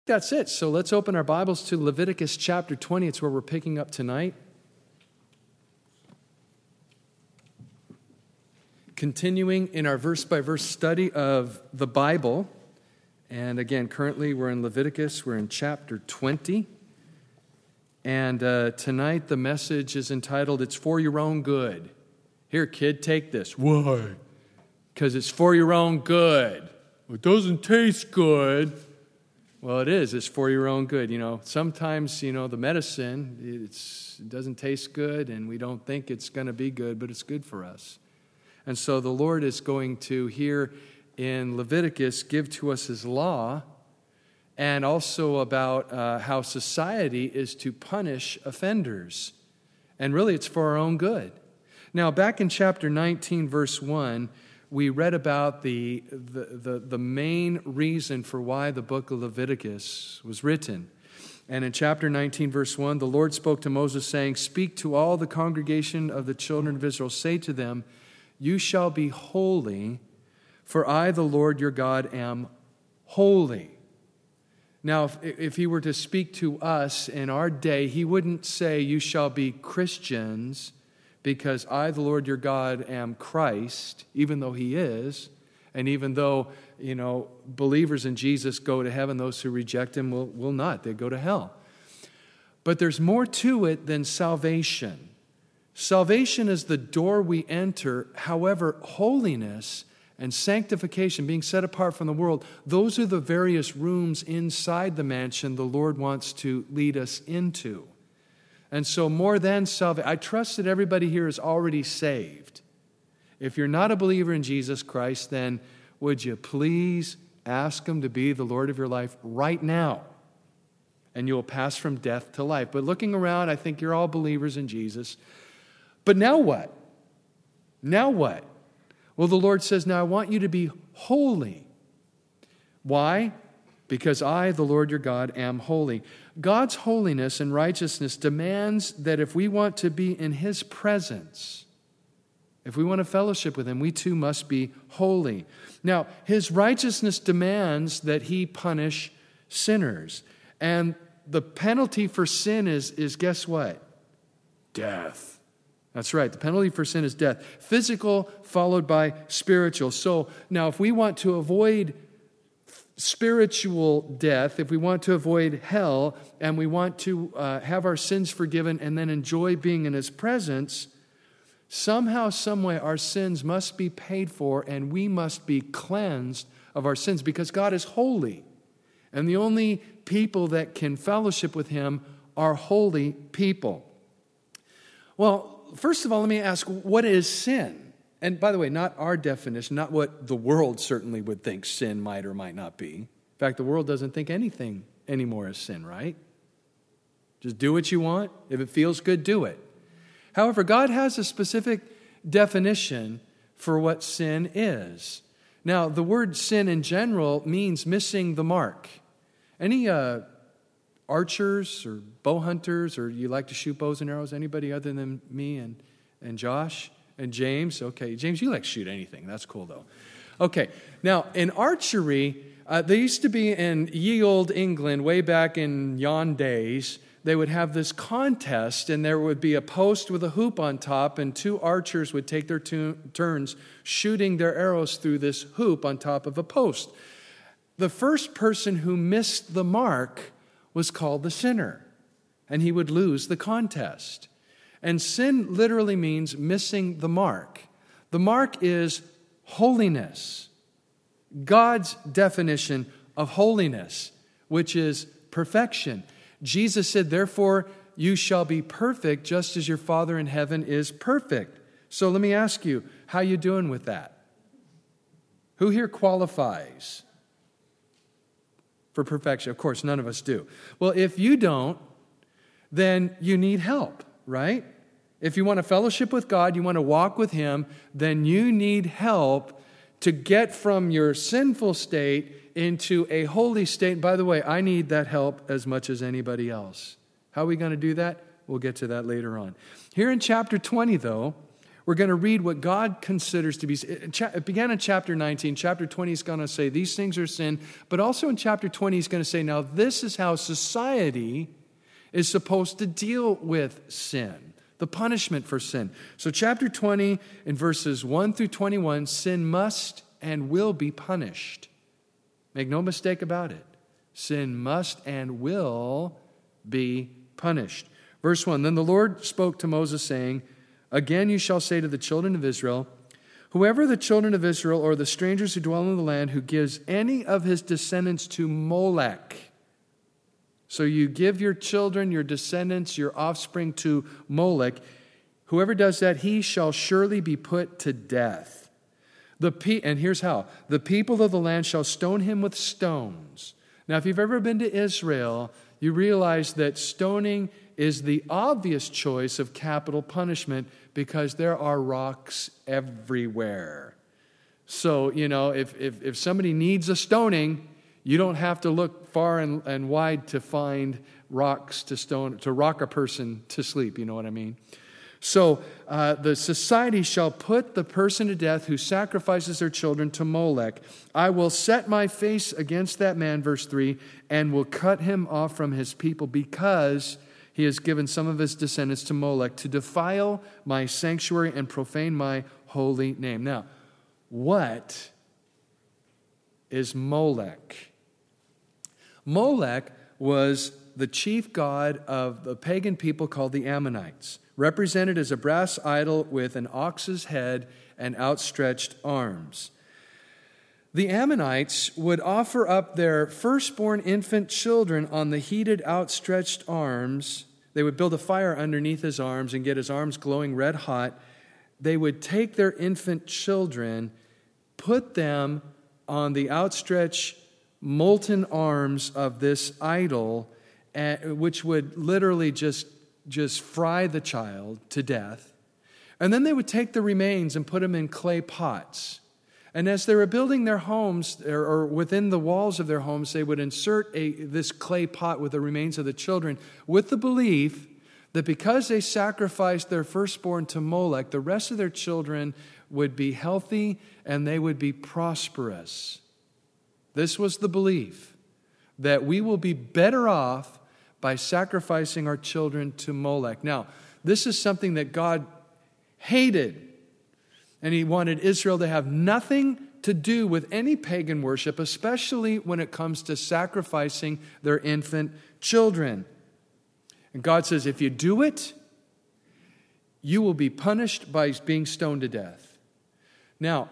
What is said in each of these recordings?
That's it. So let's open our Bibles to Leviticus chapter 20. It's where we're picking up tonight. Continuing in our verse-by-verse study of the Bible. And again, currently we're in Leviticus. We're in chapter 20. And tonight the message is entitled, It's for Your Own Good. Here, kid, take this. Why? Because it's for your own good. It doesn't taste good. Well, it is. It's for your own good. Sometimes, the medicine, it doesn't taste good, and we don't think it's going to be good, but it's good for us. And so the Lord is going to, here in Leviticus, give to us His law, and also about how society is to punish offenders. And really, it's for our own good. Now, back in chapter 19, verse 1, we read about the main reason for why the book of Leviticus was written. And in chapter 19, verse 1, the Lord spoke to Moses, saying, Speak to all the congregation of the children of Israel. Say to them, You shall be holy, for I, the Lord your God, am holy. Now, if he were to speak to us in our day, he wouldn't say, You shall be Christians, because I, the Lord your God, am Christ, even though He is, and even though, believers in Jesus go to heaven, those who reject Him will not. They go to hell. But there's more to it than salvation. Salvation is the door we enter. However, holiness and sanctification, being set apart from the world, those are the various rooms inside the mansion the Lord wants to lead us into. And so more than salvation, I trust that everybody here is already saved. If you're not a believer in Jesus Christ, then would you please ask Him to be the Lord of your life right now? And you'll pass from death to life. But looking around, I think you're all believers in Jesus. But now what? Now what? Well, the Lord says, now I want you to be holy. Why? Because I, the Lord your God, am holy. God's holiness and righteousness demands that if we want to be in His presence, if we want to fellowship with Him, we too must be holy. Now, His righteousness demands that He punish sinners. And the penalty for sin is guess what? Death. That's right. The penalty for sin is death. Physical followed by spiritual. So now if we want to avoid spiritual death, if we want to avoid hell, and we want to have our sins forgiven and then enjoy being in His presence, somehow, someway, our sins must be paid for and we must be cleansed of our sins because God is holy. And the only people that can fellowship with Him are holy people. Well, first of all, let me ask, what is sin? And by the way, not our definition, not what the world certainly would think sin might or might not be. In fact, the world doesn't think anything anymore is sin, right? Just do what you want. If it feels good, do it. However, God has a specific definition for what sin is. Now, the word sin in general means missing the mark. Any archers or bow hunters, or you like to shoot bows and arrows? Anybody other than me and Josh? And James, okay. James, you like to shoot anything. That's cool, though. Okay. Now, in archery, they used to be in ye olde England, way back in yon days. They would have this contest, and there would be a post with a hoop on top, and two archers would take their turns shooting their arrows through this hoop on top of a post. The first person who missed the mark was called the sinner, and he would lose the contest. And sin literally means missing the mark. The mark is holiness. God's definition of holiness, which is perfection. Jesus said, therefore, you shall be perfect just as your Father in heaven is perfect. So let me ask you, how you doing with that? Who here qualifies for perfection? Of course, none of us do. Well, if you don't, then you need help. Right? If you want to fellowship with God, you want to walk with Him, then you need help to get from your sinful state into a holy state. And by the way, I need that help as much as anybody else. How are we going to do that? We'll get to that later on. Here in chapter 20, though, We're going to read what God considers to be. It began in chapter 19. Chapter 20 is going to say these things are sin. But also in chapter 20, he's going to say, now this is how society is supposed to deal with sin, the punishment for sin. So chapter 20, in verses 1 through 21, sin must and will be punished. Make no mistake about it. Sin must and will be punished. Verse 1, then the Lord spoke to Moses, saying, again you shall say to the children of Israel, whoever the children of Israel or the strangers who dwell in the land who gives any of his descendants to Molech. So you give your children, your descendants, your offspring to Molech. Whoever does that, he shall surely be put to death. And here's how. The people of the land shall stone him with stones. Now, if you've ever been to Israel, you realize that stoning is the obvious choice of capital punishment because there are rocks everywhere. So, if somebody needs a stoning, you don't have to look far and wide to find rocks to rock a person to sleep. You know what I mean? So the society shall put the person to death who sacrifices their children to Molech. I will set my face against that man, verse 3, and will cut him off from his people because he has given some of his descendants to Molech to defile my sanctuary and profane my holy name. Now, what is Molech? Molech was the chief god of the pagan people called the Ammonites, represented as a brass idol with an ox's head and outstretched arms. The Ammonites would offer up their firstborn infant children on the heated, outstretched arms. They would build a fire underneath his arms and get his arms glowing red hot. They would take their infant children, put them on the outstretched, molten arms of this idol, which would literally just fry the child to death. And then they would take the remains and put them in clay pots. And as they were building their homes, or within the walls of their homes, they would insert this clay pot with the remains of the children with the belief that because they sacrificed their firstborn to Molech, the rest of their children would be healthy and they would be prosperous. This was the belief that we will be better off by sacrificing our children to Molech. Now, this is something that God hated. And he wanted Israel to have nothing to do with any pagan worship, especially when it comes to sacrificing their infant children. And God says, if you do it, you will be punished by being stoned to death. Now,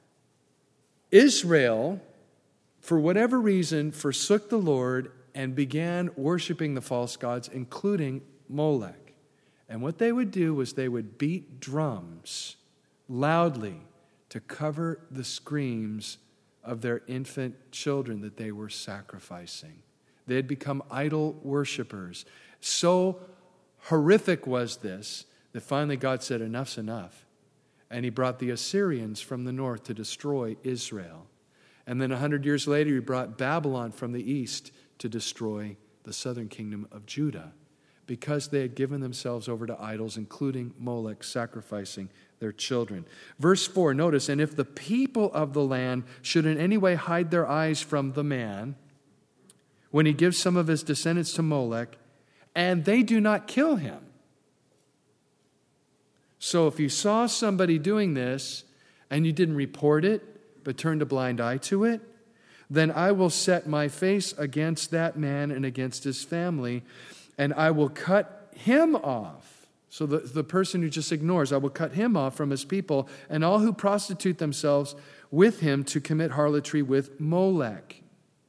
Israel, for whatever reason, forsook the Lord and began worshiping the false gods, including Molech. And what they would do was they would beat drums loudly to cover the screams of their infant children that they were sacrificing. They had become idol worshipers. So horrific was this that finally God said, enough's enough. And he brought the Assyrians from the north to destroy Israel. And then 100 years later, he brought Babylon from the east to destroy the southern kingdom of Judah because they had given themselves over to idols, including Molech, sacrificing their children. Verse 4, notice, and if the people of the land should in any way hide their eyes from the man, when he gives some of his descendants to Molech, and they do not kill him. So if you saw somebody doing this, and you didn't report it, but turned a blind eye to it, then I will set my face against that man and against his family, and I will cut him off. So the person who just ignores, I will cut him off from his people, and all who prostitute themselves with him to commit harlotry with Molech.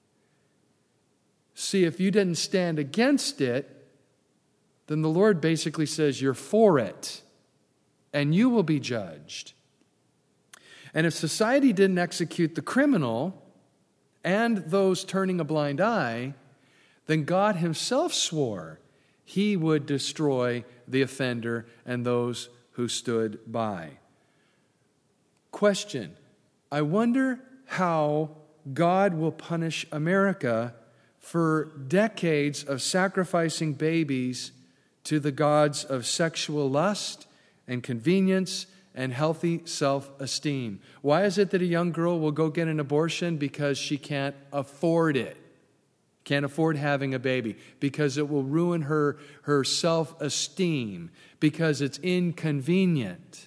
See, if you didn't stand against it, then the Lord basically says you're for it, and you will be judged. And if society didn't execute the criminal and those turning a blind eye, then God himself swore he would destroy the offender and those who stood by. Question: I wonder how God will punish America for decades of sacrificing babies to the gods of sexual lust and convenience and healthy self-esteem. Why is it that a young girl will go get an abortion? Because she can't afford it. Can't afford having a baby. Because it will ruin her self-esteem. Because it's inconvenient.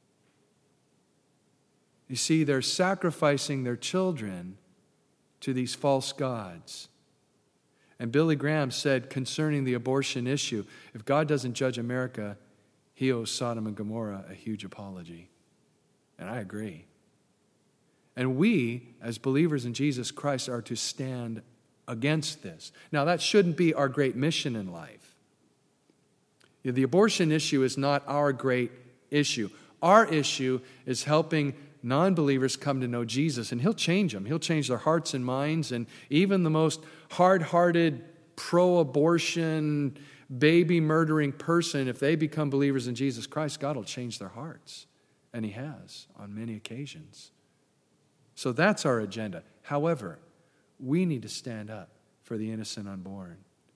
You see, they're sacrificing their children to these false gods. And Billy Graham said concerning the abortion issue, if God doesn't judge America, he owes Sodom and Gomorrah a huge apology. And I agree. And we, as believers in Jesus Christ, are to stand against this. Now, that shouldn't be our great mission in life. The abortion issue is not our great issue. Our issue is helping non-believers come to know Jesus, and he'll change them. He'll change their hearts and minds, and even the most hard-hearted, pro-abortion, baby-murdering person, if they become believers in Jesus Christ, God will change their hearts, and he has on many occasions. So that's our agenda. However, we need to stand up for the innocent unborn.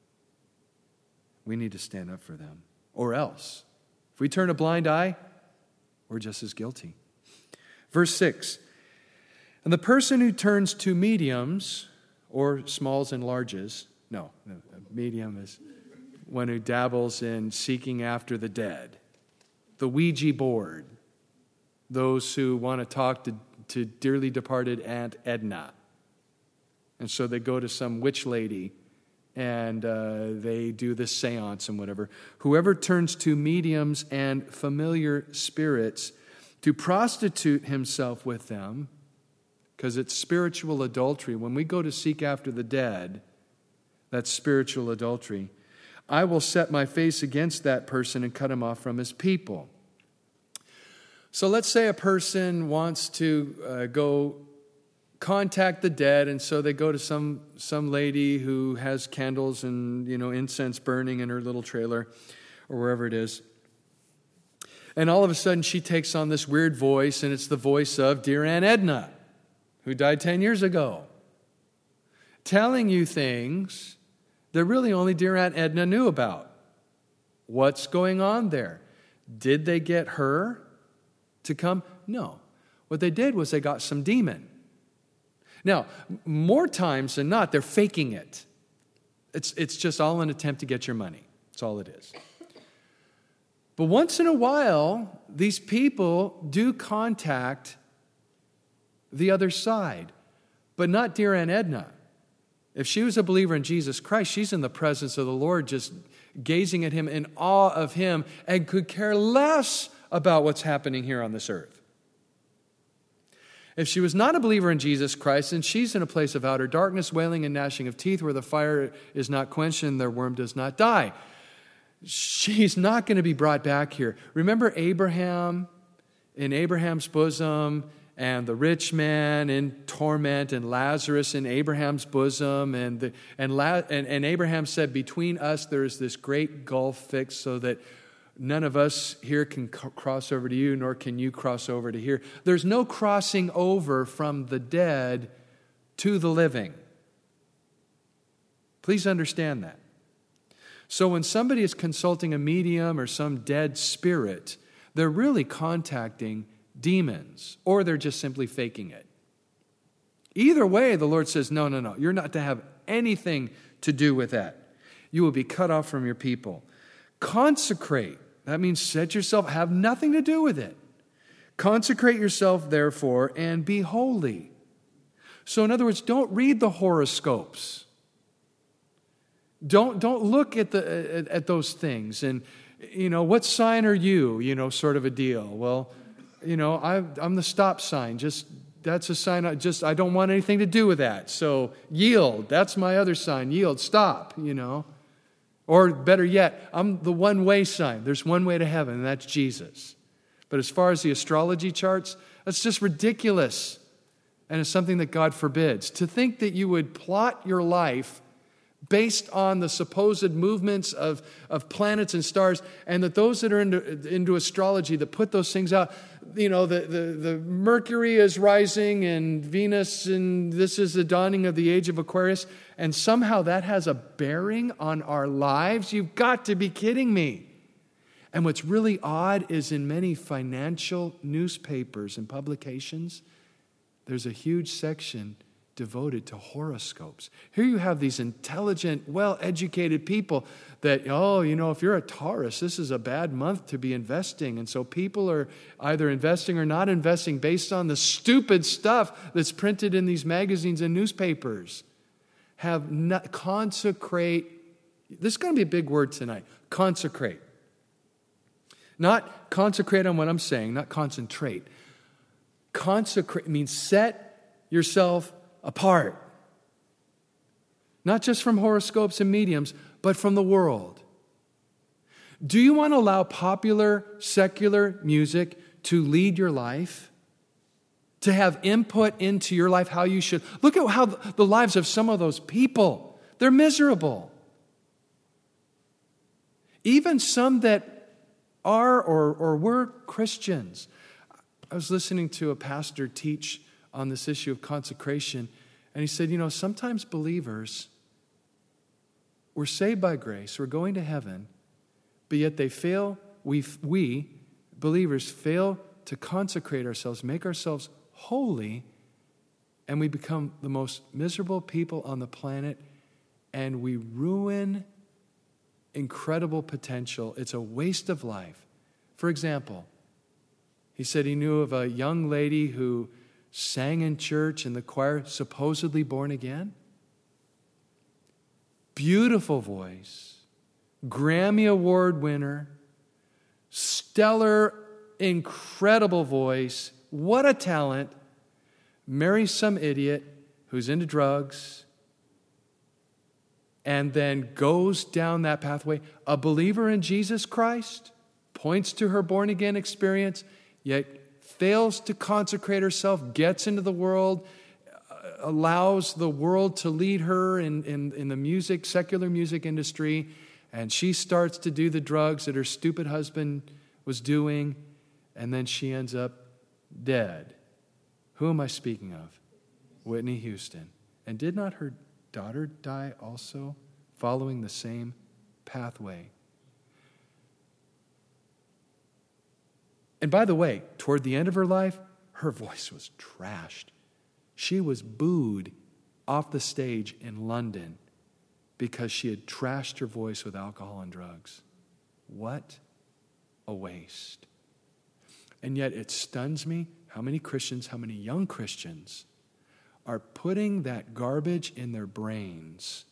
We need to stand up for them, or else, if we turn a blind eye, we're just as guilty. Verse 6, and the person who turns to mediums, or smalls and larges, no, a medium is one who dabbles in seeking after the dead, the Ouija board, those who want to talk to dearly departed Aunt Edna. And so they go to some witch lady and they do this seance and whatever. Whoever turns to mediums and familiar spirits to prostitute himself with them, because it's spiritual adultery. When we go to seek after the dead, that's spiritual adultery. I will set my face against that person and cut him off from his people. So let's say a person wants to go contact the dead, and so they go to some lady who has candles and incense burning in her little trailer or wherever it is. And all of a sudden she takes on this weird voice, and it's the voice of dear Aunt Edna, who died 10 years ago, telling you things that really only dear Aunt Edna knew about. What's going on there? Did they get her to come? No. What they did was they got some demon. Now, more times than not, they're faking it. It's just all an attempt to get your money. That's all it is. But once in a while, these people do contact the other side, but not dear Aunt Edna. If she was a believer in Jesus Christ, she's in the presence of the Lord, just gazing at him in awe of him, and could care less about what's happening here on this earth. If she was not a believer in Jesus Christ, and she's in a place of outer darkness, wailing and gnashing of teeth, where the fire is not quenched and their worm does not die, she's not going to be brought back here. Remember Abraham in Abraham's bosom, and the rich man in torment, and Lazarus in Abraham's bosom, and Abraham said, between us there is this great gulf fixed, so that none of us here can cross over to you, nor can you cross over to here. There's no crossing over from the dead to the living. Please understand that. So when somebody is consulting a medium or some dead spirit, they're really contacting demons, or they're just simply faking it. Either way, the Lord says, no, you're not to have anything to do with that. You will be cut off from your people. Consecrate. That means set yourself, have nothing to do with it. Consecrate yourself, therefore, and be holy. So in other words, don't read the horoscopes. Don't look at those things and, what sign are you? Sort of a deal. Well, I'm the stop sign. That's a sign. I don't want anything to do with that. So yield. That's my other sign. Yield. Stop. Or better yet, I'm the one-way sign. There's one way to heaven, and that's Jesus. But as far as the astrology charts, that's just ridiculous. And it's something that God forbids. To think that you would plot your life based on the supposed movements of planets and stars, and that those that are into astrology that put those things out, the Mercury is rising and Venus, and this is the dawning of the age of Aquarius, and somehow that has a bearing on our lives? You've got to be kidding me. And what's really odd is in many financial newspapers and publications, there's a huge section devoted to horoscopes. Here you have these intelligent, well-educated people that, if you're a Taurus, this is a bad month to be investing. And so people are either investing or not investing based on the stupid stuff that's printed in these magazines and newspapers. Consecrate. This is going to be a big word tonight. Consecrate. Not concentrate on what I'm saying, not concentrate. Consecrate means set yourself apart. Not just from horoscopes and mediums, but from the world. Do you want to allow popular, secular music to lead your life? To have input into your life, how you should? Look at how the lives of some of those people, they're miserable. Even some that are or were Christians. I was listening to a pastor teach on this issue of consecration, and he said, sometimes believers were saved by grace, we're going to heaven, but yet they fail, we believers fail to consecrate ourselves, make ourselves holy, and we become the most miserable people on the planet, and we ruin incredible potential. It's a waste of life. For example, he said he knew of a young lady who sang in church in the choir, supposedly born again. Beautiful voice, Grammy Award winner, stellar, incredible voice. What a talent. Marries some idiot who's into drugs and then goes down that pathway. A believer in Jesus Christ, points to her born-again experience, yet fails to consecrate herself, gets into the world, allows the world to lead her in the secular music industry, and she starts to do the drugs that her stupid husband was doing, and then she ends up dead. Who am I speaking of? Whitney Houston. And did not her daughter die also following the same pathway? And by the way, toward the end of her life, her voice was trashed. She was booed off the stage in London because she had trashed her voice with alcohol and drugs. What a waste. And yet it stuns me how many Christians, how many young Christians are putting that garbage in their brains,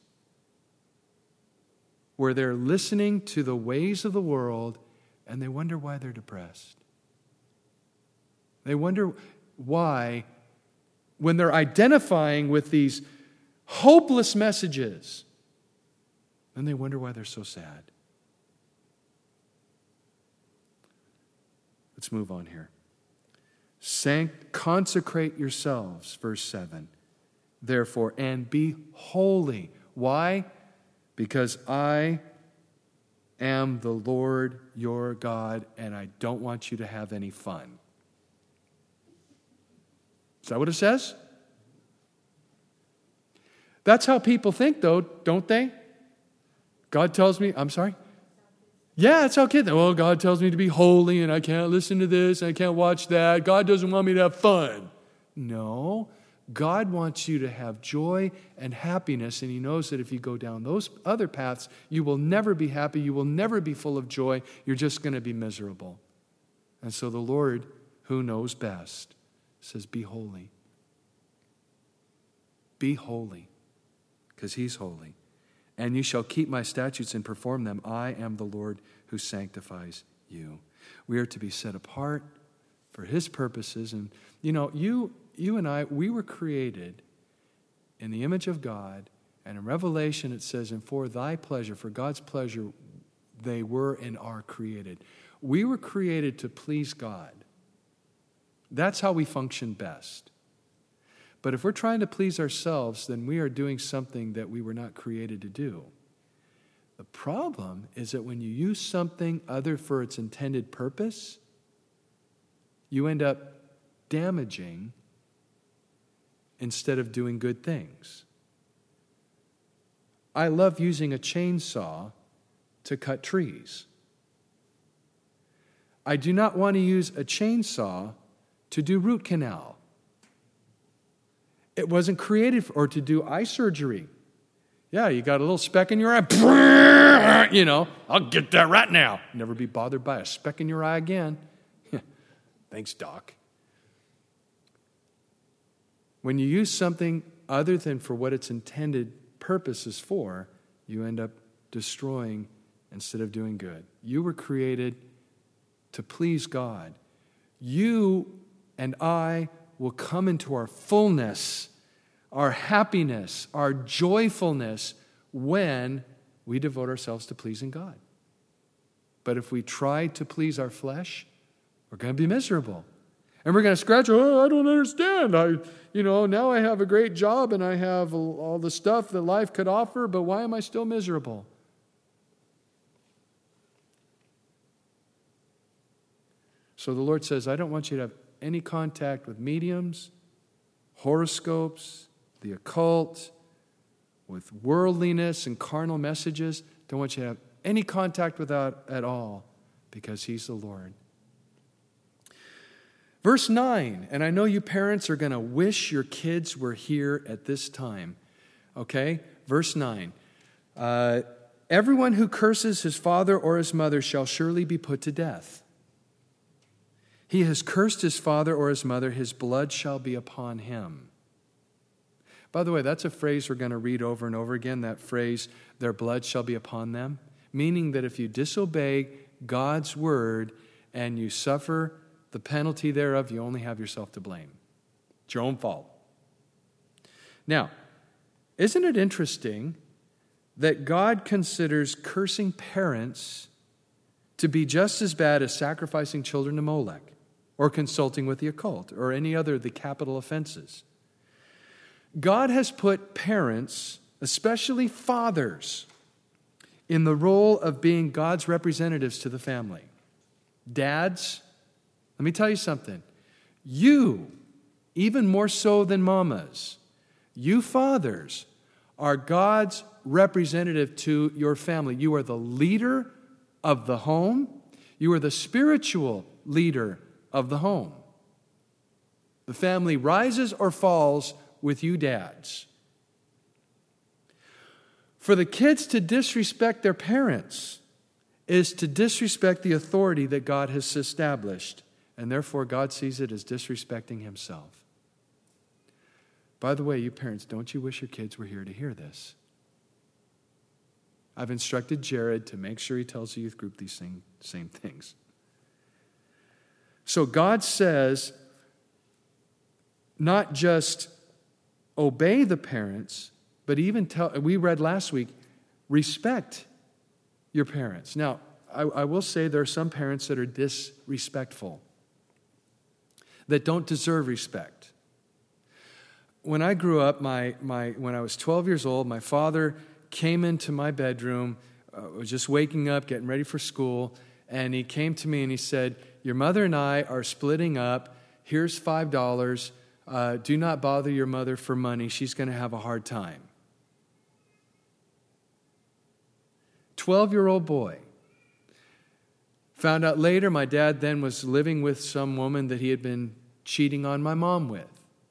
where they're listening to the ways of the world and they wonder why they're depressed. They wonder why, when they're identifying with these hopeless messages, then they wonder why they're so sad. Let's move on here. Consecrate yourselves, verse 7. Therefore, and be holy. Why? Because I am the Lord your God, and I don't want you to have any fun. Is that what it says? That's how people think, though, don't they? God tells me, I'm sorry? Yeah, that's how kids think. Well, God tells me to be holy, and I can't listen to this, and I can't watch that. God doesn't want me to have fun. No, God wants you to have joy and happiness, and He knows that if you go down those other paths, you will never be happy, you will never be full of joy, you're just going to be miserable. And so the Lord, who knows best, says, be holy. Be holy, because He's holy. And you shall keep my statutes and perform them. I am the Lord who sanctifies you. We are to be set apart for His purposes. And, you and I, we were created in the image of God. And in Revelation it says, and for thy pleasure, for God's pleasure, they were and are created. We were created to please God. That's how we function best. But if we're trying to please ourselves, then we are doing something that we were not created to do. The problem is that when you use something other for its intended purpose, you end up damaging instead of doing good things. I love using a chainsaw to cut trees. I do not want to use a chainsaw to do root canal. It wasn't created or to do eye surgery. Yeah, you got a little speck in your eye. You know, I'll get that right now. Never be bothered by a speck in your eye again. Thanks, Doc. When you use something other than for what its intended purpose is for, you end up destroying instead of doing good. You were created to please God. You and I will come into our fullness, our happiness, our joyfulness when we devote ourselves to pleasing God. But if we try to please our flesh, we're going to be miserable. And we're going to scratch, I don't understand. Now I have a great job and I have all the stuff that life could offer, but why am I still miserable? So the Lord says, I don't want you to have any contact with mediums, horoscopes, the occult, with worldliness and carnal messages. Don't want you to have any contact with that at all, because He's the Lord. Verse 9, and I know you parents are going to wish your kids were here at this time. Okay? Verse 9. Everyone who curses his father or his mother shall surely be put to death. He has cursed his father or his mother, his blood shall be upon him. By the way, that's a phrase we're going to read over and over again, that phrase, their blood shall be upon them, meaning that if you disobey God's word and you suffer the penalty thereof, you only have yourself to blame. It's your own fault. Now, isn't it interesting that God considers cursing parents to be just as bad as sacrificing children to Molech, or consulting with the occult, or any other of the capital offenses? God has put parents, especially fathers, in the role of being God's representatives to the family. Dads, let me tell you something. You, even more so than mamas, you fathers are God's representative to your family. You are the leader of the home. You are the spiritual leader of the home. The family rises or falls with you dads. For the kids to disrespect their parents is to disrespect the authority that God has established, and therefore God sees it as disrespecting Himself. By the way, you parents, don't you wish your kids were here to hear this? I've instructed Jared to make sure he tells the youth group these same things. So God says, not just obey the parents, but even we read last week, respect your parents. Now, I will say there are some parents that are disrespectful, that don't deserve respect. When I grew up, when I was 12 years old, my father came into my bedroom, was just waking up, getting ready for school, and he came to me and he said, your mother and I are splitting up. Here's $5. Do not bother your mother for money. She's going to have a hard time. 12-year-old boy. Found out later my dad then was living with some woman that he had been cheating on my mom with.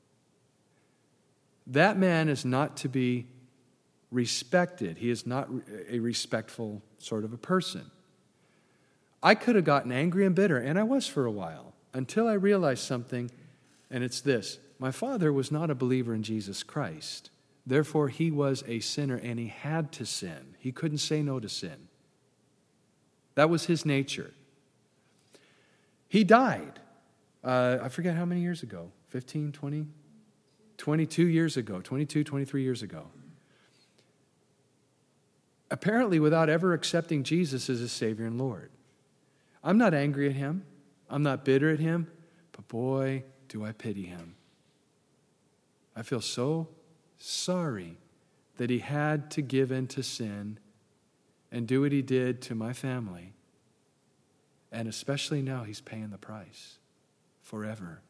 That man is not to be respected. He is not a respectful sort of a person. I could have gotten angry and bitter, and I was for a while, until I realized something, and it's this. My father was not a believer in Jesus Christ. Therefore, he was a sinner, and he had to sin. He couldn't say no to sin. That was his nature. He died. I forget how many years ago. 15, 20? 22 years ago. 22, 23 years ago. Apparently without ever accepting Jesus as his Savior and Lord. I'm not angry at him. I'm not bitter at him. But boy, do I pity him. I feel so sorry that he had to give in to sin and do what he did to my family. And especially now, he's paying the price forever.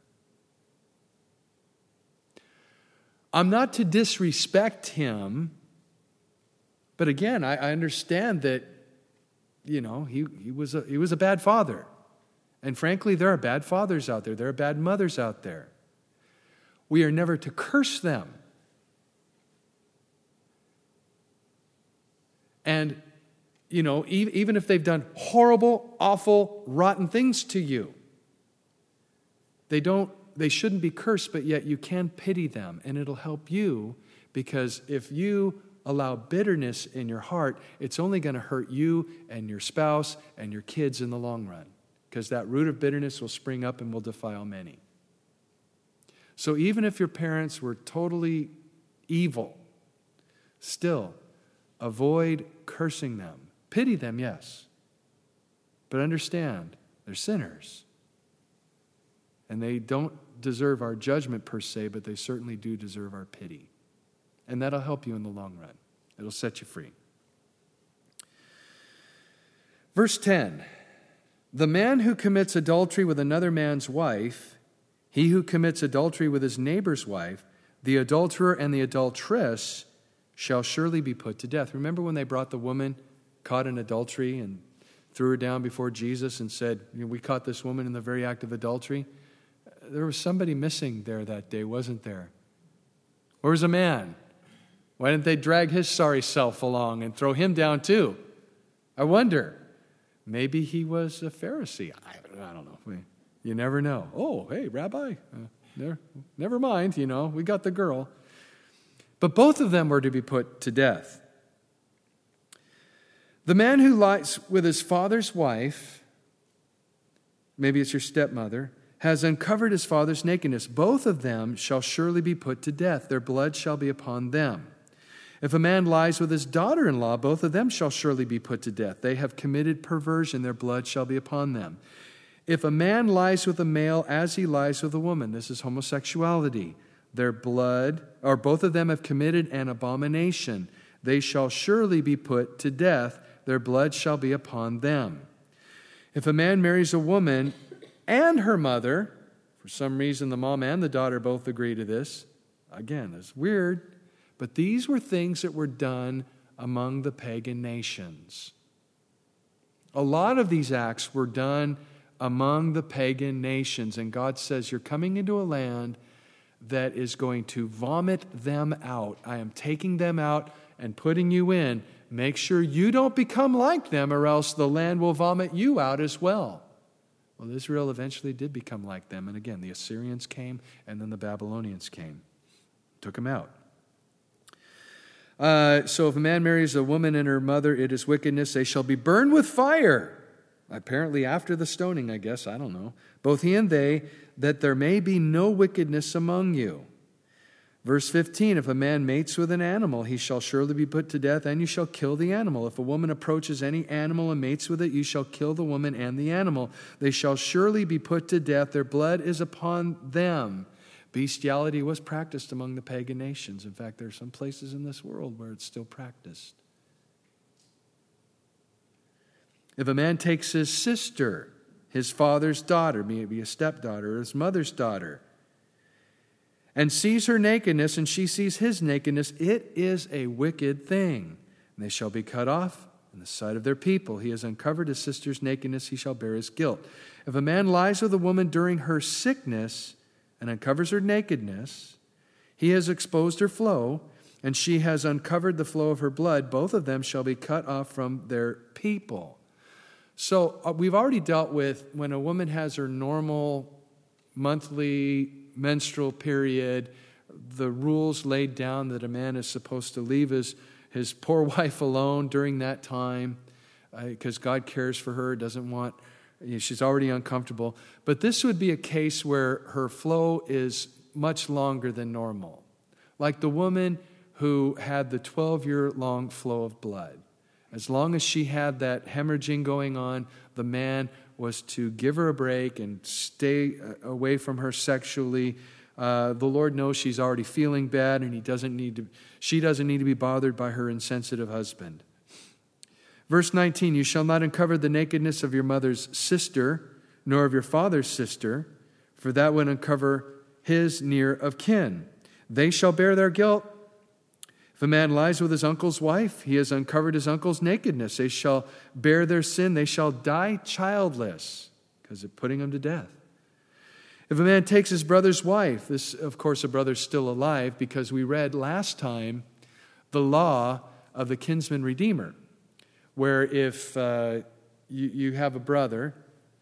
I'm not to disrespect him, but again, I understand that, he was a bad father. And frankly, there are bad fathers out there. There are bad mothers out there. We are never to curse them. And, even if they've done horrible, awful, rotten things to you, they shouldn't be cursed, but yet you can pity them, and it'll help you, because if you allow bitterness in your heart, it's only going to hurt you and your spouse and your kids in the long run, because that root of bitterness will spring up and will defile many. So even if your parents were totally evil, still avoid cursing them. Pity them, yes, but understand they're sinners. And they don't deserve our judgment per se, but they certainly do deserve our pity. And that'll help you in the long run. It'll set you free. Verse 10, the man who commits adultery with another man's wife, he who commits adultery with his neighbor's wife, the adulterer and the adulteress shall surely be put to death. Remember when they brought the woman caught in adultery and threw her down before Jesus and said, we caught this woman in the very act of adultery? There was somebody missing there that day, wasn't there? Where was a man? Why didn't they drag his sorry self along and throw him down too? I wonder. Maybe he was a Pharisee. I don't know. You never know. Oh, hey, Rabbi, never mind, we got the girl. But both of them were to be put to death. The man who lies with his father's wife, maybe it's your stepmother, has uncovered his father's nakedness. Both of them shall surely be put to death. Their blood shall be upon them. If a man lies with his daughter-in-law, both of them shall surely be put to death. They have committed perversion. Their blood shall be upon them. If a man lies with a male as he lies with a woman, this is homosexuality. Their blood, or both of them have committed an abomination. They shall surely be put to death. Their blood shall be upon them. If a man marries a woman and her mother, for some reason the mom and the daughter both agree to this. Again, it's weird, but these were things that were done among the pagan nations. A lot of these acts were done among the pagan nations, and God says, you're coming into a land that is going to vomit them out. I am taking them out and putting you in. Make sure you don't become like them, or else the land will vomit you out as well. Well, Israel eventually did become like them. And again, the Assyrians came, and then the Babylonians came. Took them out. So if a man marries a woman and her mother, it is wickedness. They shall be burned with fire. Apparently after the stoning, I guess. I don't know. Both he and they, that there may be no wickedness among you. Verse 15, if a man mates with an animal, he shall surely be put to death, and you shall kill the animal. If a woman approaches any animal and mates with it, you shall kill the woman and the animal. They shall surely be put to death. Their blood is upon them. Bestiality was practiced among the pagan nations. In fact, there are some places in this world where it's still practiced. If a man takes his sister, his father's daughter, maybe a stepdaughter, or his mother's daughter, and sees her nakedness, and she sees his nakedness, it is a wicked thing. And they shall be cut off in the sight of their people. He has uncovered his sister's nakedness, he shall bear his guilt. If a man lies with a woman during her sickness and uncovers her nakedness, he has exposed her flow, and she has uncovered the flow of her blood. Both of them shall be cut off from their people. So we've already dealt with when a woman has her normal monthly menstrual period, the rules laid down that a man is supposed to leave his poor wife alone during that time because God cares for her, doesn't want, she's already uncomfortable. But this would be a case where her flow is much longer than normal. Like the woman who had the 12-year-long flow of blood. As long as she had that hemorrhaging going on, the man was to give her a break and stay away from her sexually. The Lord knows she's already feeling bad, and she doesn't need to be bothered by her insensitive husband. Verse 19, you shall not uncover the nakedness of your mother's sister, nor of your father's sister, for that would uncover his near of kin. They shall bear their guilt. If a man lies with his uncle's wife, he has uncovered his uncle's nakedness. They shall bear their sin. They shall die childless, because of putting him to death. If a man takes his brother's wife, this, of course, a brother's still alive, because we read last time the law of the kinsman redeemer, where if you have a brother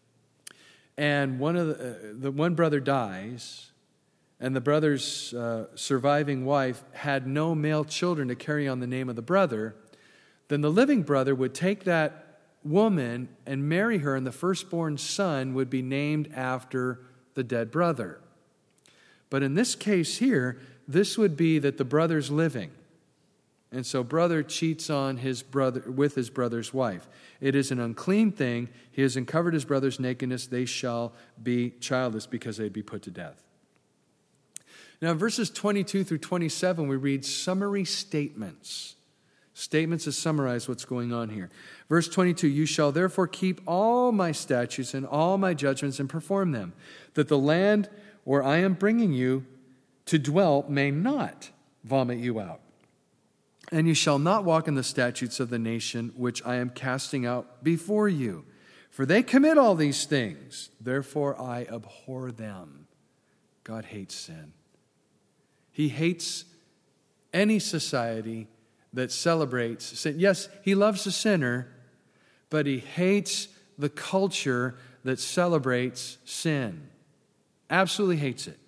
and one brother dies, and the brother's surviving wife had no male children to carry on the name of the brother, then the living brother would take that woman and marry her, and the firstborn son would be named after the dead brother. But in this case here, this would be that the brother's living. And so brother cheats on his brother with his brother's wife. It is an unclean thing. He has uncovered his brother's nakedness. They shall be childless because they'd be put to death. Now, in verses 22 through 27, we read summary statements. Statements to summarize what's going on here. Verse 22, you shall therefore keep all my statutes and all my judgments and perform them, that the land where I am bringing you to dwell may not vomit you out. And you shall not walk in the statutes of the nation which I am casting out before you. For they commit all these things. Therefore I abhor them. God hates sin. He hates any society that celebrates sin. Yes, he loves the sinner, but he hates the culture that celebrates sin. Absolutely hates it.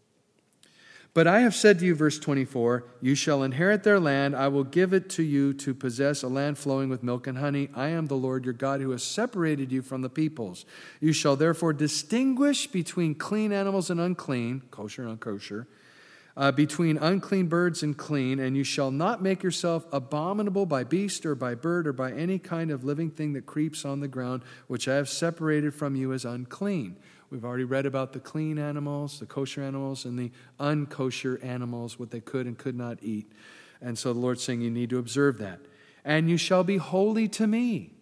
But I have said to you, verse 24, you shall inherit their land. I will give it to you to possess a land flowing with milk and honey. I am the Lord your God who has separated you from the peoples. You shall therefore distinguish between clean animals and unclean, kosher and unkosher, between unclean birds and clean, and you shall not make yourself abominable by beast or by bird or by any kind of living thing that creeps on the ground, which I have separated from you as unclean. We've already read about the clean animals, the kosher animals, and the unkosher animals, what they could and could not eat. And so the Lord's saying you need to observe that. And you shall be holy to me.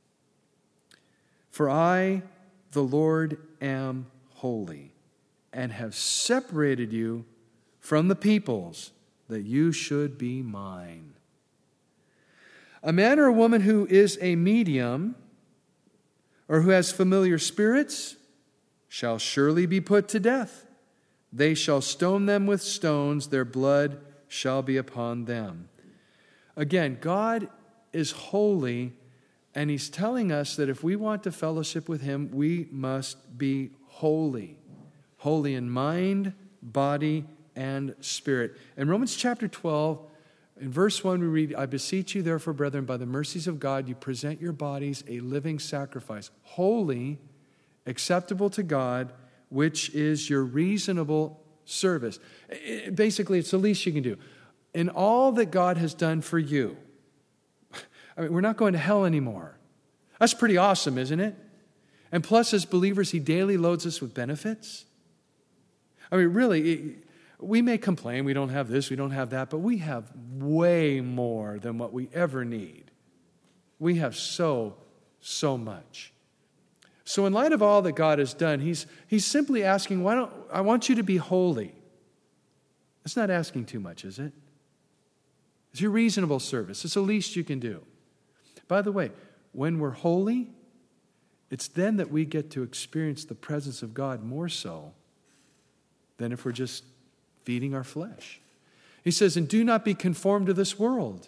For I, the Lord, am holy, and have separated you from the peoples, that you should be mine. A man or a woman who is a medium, or who has familiar spirits, shall surely be put to death. They shall stone them with stones, their blood shall be upon them. Again, God is holy, and he's telling us that if we want to fellowship with him, we must be holy. Holy in mind, body, and spirit. In Romans chapter 12, in verse 1, we read, I beseech you, therefore, brethren, by the mercies of God, you present your bodies a living sacrifice, holy, acceptable to God, which is your reasonable service. Basically, it's the least you can do. In all that God has done for you, I mean, we're not going to hell anymore. That's pretty awesome, isn't it? And plus, as believers, he daily loads us with benefits. I mean, really, we may complain, we don't have this, we don't have that, but we have way more than what we ever need. We have so much. So in light of all that God has done, he's simply asking, I want you to be holy. It's not asking too much, is it? It's your reasonable service. It's the least you can do. By the way, when we're holy, it's then that we get to experience the presence of God more so than if we're just feeding our flesh. He says, and do not be conformed to this world.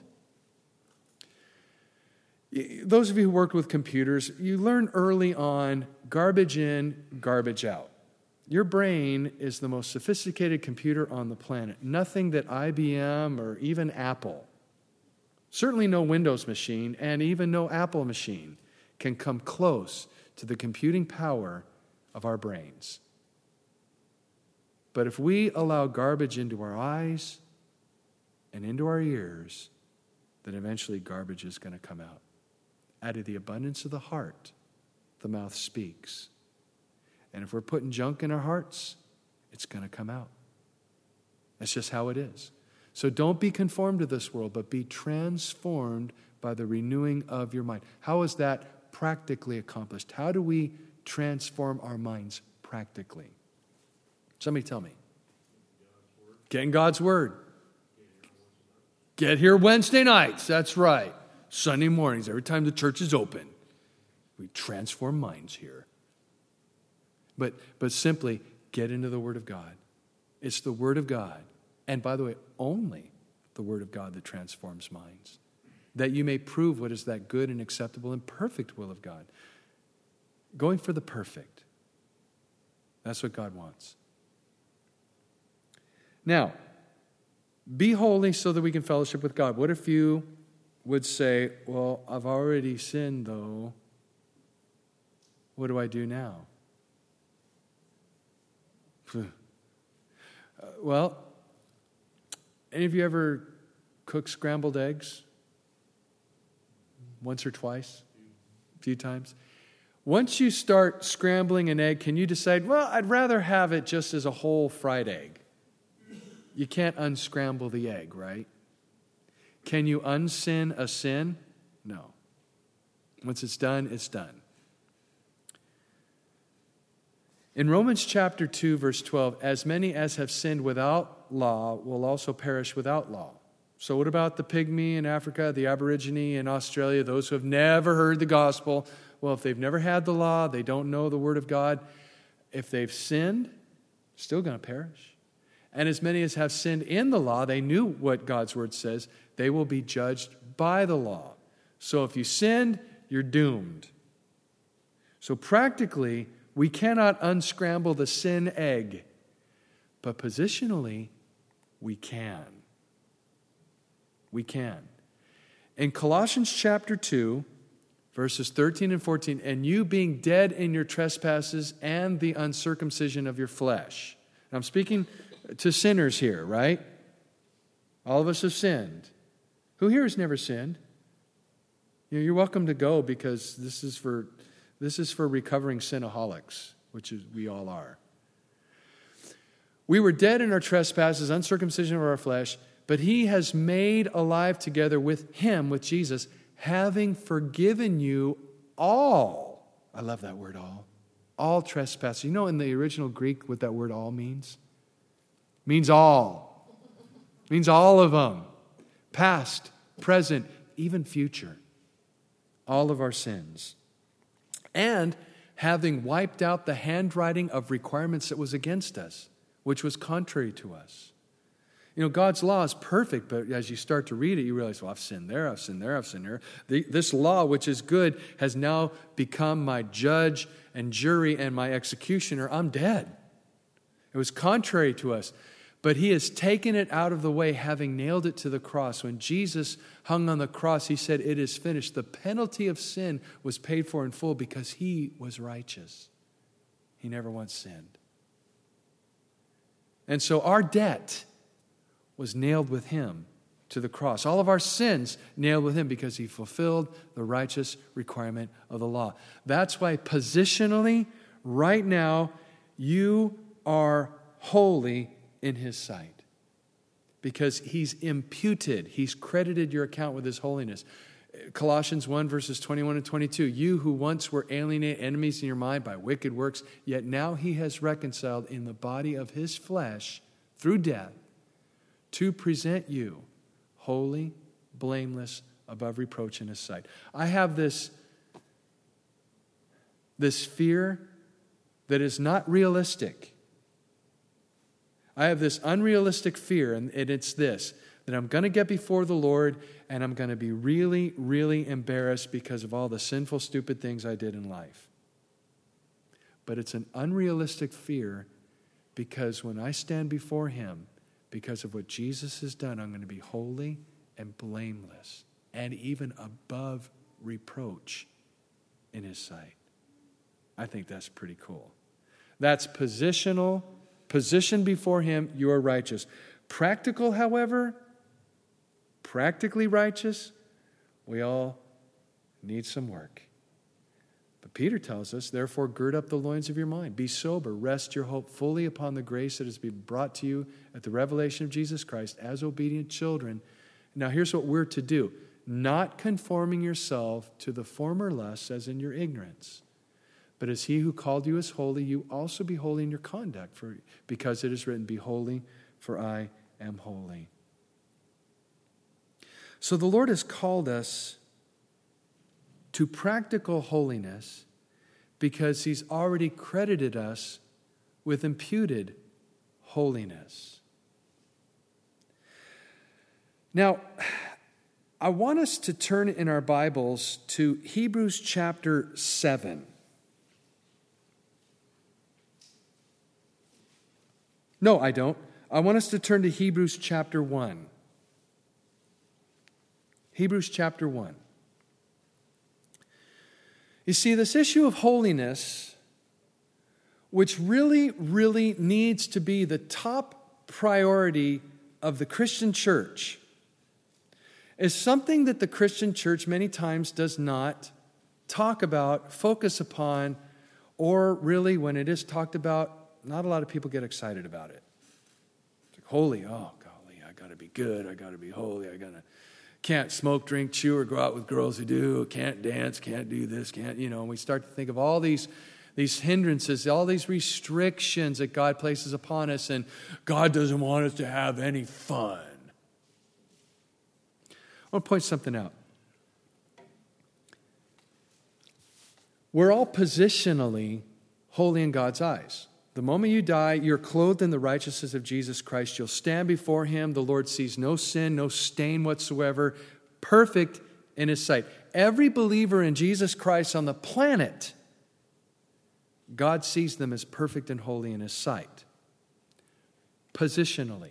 Those of you who work with computers, you learn early on garbage in, garbage out. Your brain is the most sophisticated computer on the planet. Nothing that IBM or even Apple, certainly no Windows machine and even no Apple machine, can come close to the computing power of our brains. But if we allow garbage into our eyes and into our ears, then eventually garbage is going to come out. Out of the abundance of the heart, the mouth speaks. And if we're putting junk in our hearts, it's going to come out. That's just how it is. So don't be conformed to this world, but be transformed by the renewing of your mind. How is that practically accomplished? How do we transform our minds practically? Somebody tell me. Get in God's Word. Get here Wednesday nights. That's right. Sunday mornings, every time the church is open. We transform minds here. But simply get into the Word of God. It's the Word of God. And by the way, only the Word of God that transforms minds. That you may prove what is that good and acceptable and perfect will of God. Going for the perfect. That's what God wants. Now, be holy so that we can fellowship with God. What if you would say, well, I've already sinned though. What do I do now? Well, any of you ever cook scrambled eggs? Once or twice? A few times? Once you start scrambling an egg, can you decide, well, I'd rather have it just as a whole fried egg? You can't unscramble the egg, right? Can you unsin a sin? No. Once it's done, it's done. In Romans chapter 2, verse 12, as many as have sinned without law will also perish without law. So what about the pygmy in Africa, the aborigine in Australia, those who have never heard the gospel? Well, if they've never had the law, they don't know the word of God. If they've sinned, still going to perish. And as many as have sinned in the law, they knew what God's word says, they will be judged by the law. So if you sinned, you're doomed. So practically, we cannot unscramble the sin egg, but positionally, we can. We can. In Colossians chapter 2, verses 13 and 14, and you being dead in your trespasses and the uncircumcision of your flesh. And I'm speaking to sinners here, right? All of us have sinned. Who here has never sinned? You're welcome to go because this is for recovering sinaholics, which is we all are. We were dead in our trespasses, uncircumcision of our flesh, but he has made alive together with him, with Jesus, having forgiven you all. I love that word all trespasses. You know in the original Greek what that word all means? It means all. It means all of them. Past, present, even future. All of our sins. And having wiped out the handwriting of requirements that was against us, which was contrary to us. You know, God's law is perfect, but as you start to read it, you realize, well, I've sinned there, I've sinned there, I've sinned there. This law, which is good, has now become my judge and jury and my executioner. I'm dead. It was contrary to us. But he has taken it out of the way, having nailed it to the cross. When Jesus hung on the cross, he said, it is finished. The penalty of sin was paid for in full because he was righteous. He never once sinned. And so our debt was nailed with him to the cross. All of our sins nailed with him because he fulfilled the righteous requirement of the law. That's why positionally, right now, you are holy in his sight. Because he's imputed, he's credited your account with his holiness. Colossians 1 verses 21 and 22, you who once were alienated enemies in your mind by wicked works, yet now he has reconciled in the body of his flesh through death to present you holy, blameless, above reproach in his sight. I have this fear that is not realistic. I have this unrealistic fear, and it's this, that I'm going to get before the Lord and I'm going to be really, really embarrassed because of all the sinful, stupid things I did in life. But it's an unrealistic fear because when I stand before him, because of what Jesus has done, I'm going to be holy and blameless and even above reproach in his sight. I think that's pretty cool. That's positional. Position before him, you are righteous. Practical, however, practically righteous, we all need some work. But Peter tells us, therefore, gird up the loins of your mind. Be sober. Rest your hope fully upon the grace that has been brought to you at the revelation of Jesus Christ as obedient children. Now, here's what we're to do. Not conforming yourself to the former lusts as in your ignorance. But as he who called you is holy, you also be holy in your conduct, because it is written, be holy, for I am holy. So the Lord has called us to practical holiness because He's already credited us with imputed holiness. Now, I want us to turn in our Bibles to Hebrews chapter 7. No, I don't. I want us to turn to Hebrews chapter 1. Hebrews chapter 1. You see, this issue of holiness, which really, really needs to be the top priority of the Christian church, is something that the Christian church many times does not talk about, focus upon, or really, when it is talked about, not a lot of people get excited about it. It's like, holy, oh golly, I got to be good, I got to be holy, can't smoke, drink, chew, or go out with girls who do, can't dance, can't do this, can't, and we start to think of all these hindrances, all these restrictions that God places upon us, and God doesn't want us to have any fun. I want to point something out. We're all positionally holy in God's eyes. The moment you die, you're clothed in the righteousness of Jesus Christ. You'll stand before Him. The Lord sees no sin, no stain whatsoever, perfect in His sight. Every believer in Jesus Christ on the planet, God sees them as perfect and holy in His sight. Positionally.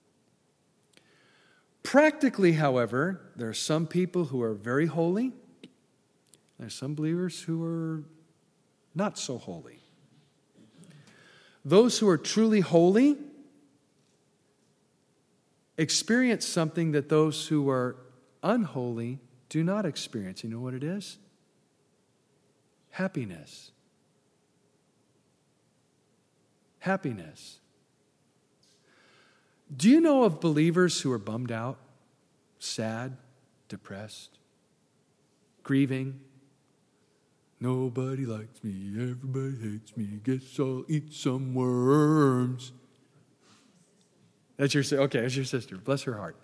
Practically, however, there are some people who are very holy. There are some believers who are not so holy. Those who are truly holy experience something that those who are unholy do not experience. You know what it is? Happiness. Happiness. Do you know of believers who are bummed out, sad, depressed, grieving? Nobody likes me, everybody hates me, guess I'll eat some worms. That's your sister. Bless her heart.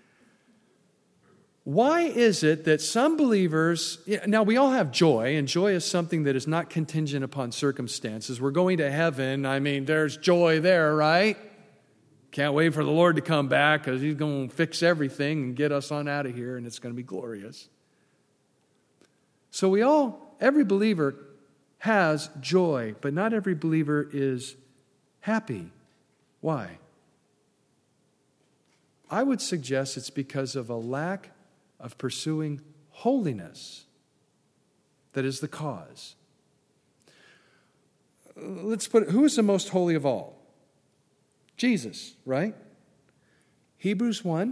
Why is it that some believers, now we all have joy, and joy is something that is not contingent upon circumstances. We're going to heaven, there's joy there, right? Can't wait for the Lord to come back because He's going to fix everything and get us on out of here, and it's going to be glorious. So every believer has joy, but not every believer is happy. Why? I would suggest it's because of a lack of pursuing holiness that is the cause. Let's put it, who is the most holy of all? Jesus, right? Hebrews 1,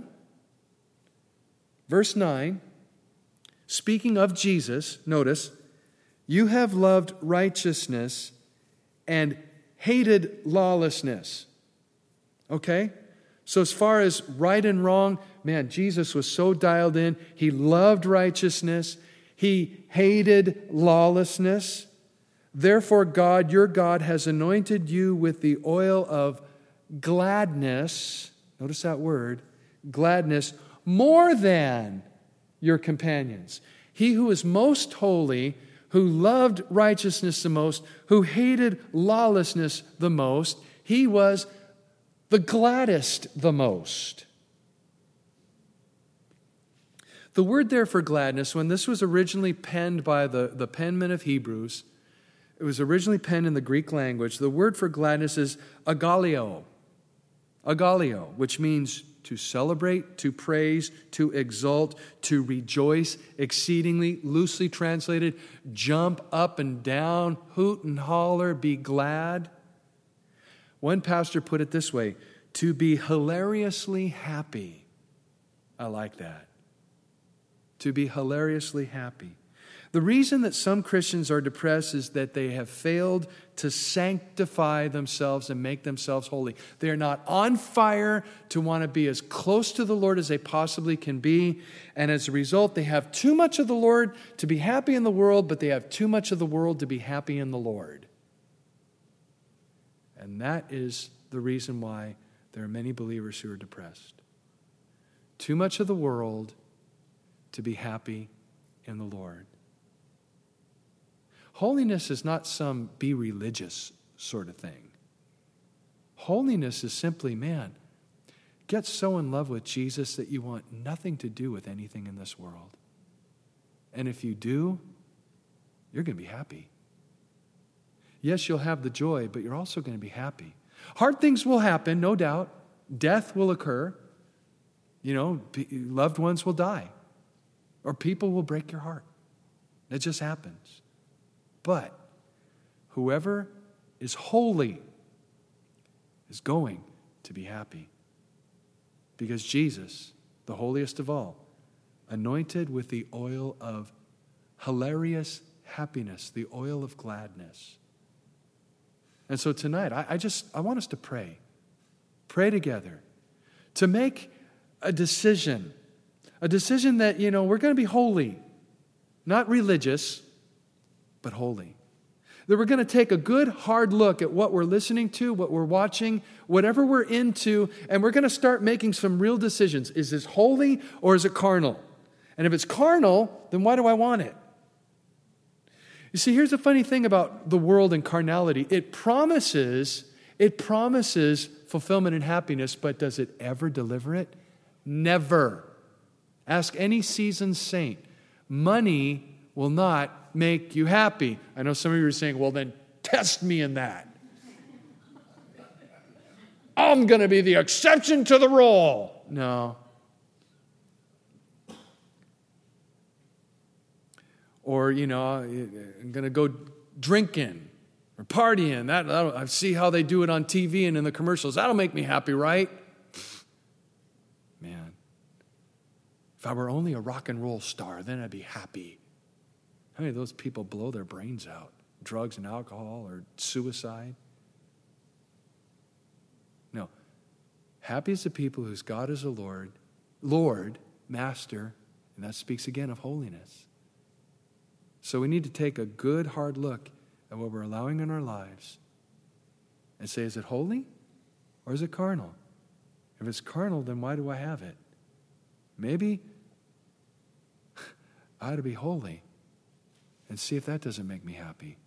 verse 9, speaking of Jesus, notice, you have loved righteousness and hated lawlessness. Okay? So as far as right and wrong, man, Jesus was so dialed in. He loved righteousness. He hated lawlessness. Therefore, God, your God, has anointed you with the oil of gladness. Notice that word, gladness, more than your companions. He who is most holy, who loved righteousness the most, who hated lawlessness the most, he was the gladdest the most. The word there for gladness, when this was originally penned by the penman of Hebrews, it was originally penned in the Greek language. The word for gladness is agalio. Agalio, which means to celebrate, to praise, to exult, to rejoice, exceedingly, loosely translated, jump up and down, hoot and holler, be glad. One pastor put it this way, to be hilariously happy. I like that. To be hilariously happy. The reason that some Christians are depressed is that they have failed to sanctify themselves and make themselves holy. They are not on fire to want to be as close to the Lord as they possibly can be. And as a result, they have too much of the Lord to be happy in the world, but they have too much of the world to be happy in the Lord. And that is the reason why there are many believers who are depressed. Too much of the world to be happy in the Lord. Holiness is not some be religious sort of thing. Holiness is simply, man, get so in love with Jesus that you want nothing to do with anything in this world. And if you do, you're going to be happy. Yes, you'll have the joy, but you're also going to be happy. Hard things will happen, no doubt. Death will occur. Loved ones will die. Or people will break your heart. It just happens. But whoever is holy is going to be happy. Because Jesus, the holiest of all, anointed with the oil of hilarious happiness, the oil of gladness. And so tonight, I want us to pray. Pray together to make a decision that, we're going to be holy, not religious, but holy. That we're going to take a good, hard look at what we're listening to, what we're watching, whatever we're into, and we're going to start making some real decisions. Is this holy or is it carnal? And if it's carnal, then why do I want it? You see, here's the funny thing about the world and carnality. It promises fulfillment and happiness, but does it ever deliver it? Never. Ask any seasoned saint. Money will not make you happy. I know some of you are saying, well, then test me in that. I'm going to be the exception to the rule. No. Or, I'm going to go drinking or partying. I see how they do it on TV and in the commercials. That'll make me happy, right? Man, if I were only a rock and roll star, then I'd be happy. How many of those people blow their brains out? Drugs and alcohol or suicide? No. Happy is the people whose God is the Lord, Master, and that speaks again of holiness. So we need to take a good, hard look at what we're allowing in our lives and say, is it holy or is it carnal? If it's carnal, then why do I have it? Maybe I ought to be holy and see if that doesn't make me happy.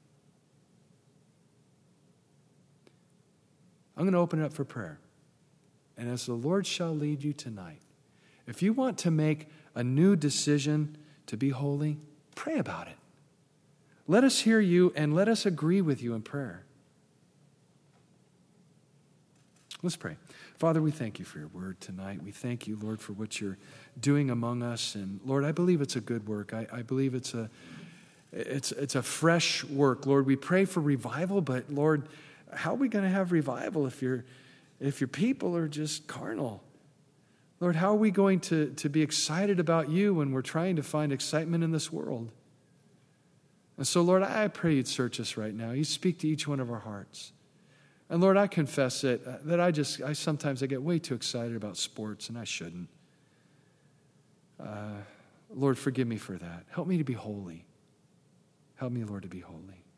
I'm going to open it up for prayer. And as the Lord shall lead you tonight, if you want to make a new decision to be holy, pray about it. Let us hear you and let us agree with you in prayer. Let's pray. Father, we thank you for your word tonight. We thank you, Lord, for what you're doing among us. And Lord, I believe it's a good work. I believe it's a fresh work. Lord, we pray for revival, but Lord, how are we going to have revival if your people are just carnal? Lord, how are we going to be excited about you when we're trying to find excitement in this world? And so, Lord, I pray you'd search us right now. You speak to each one of our hearts. And Lord, I confess that I sometimes get way too excited about sports, and I shouldn't. Lord, forgive me for that. Help me to be holy. Help me, Lord, to be holy.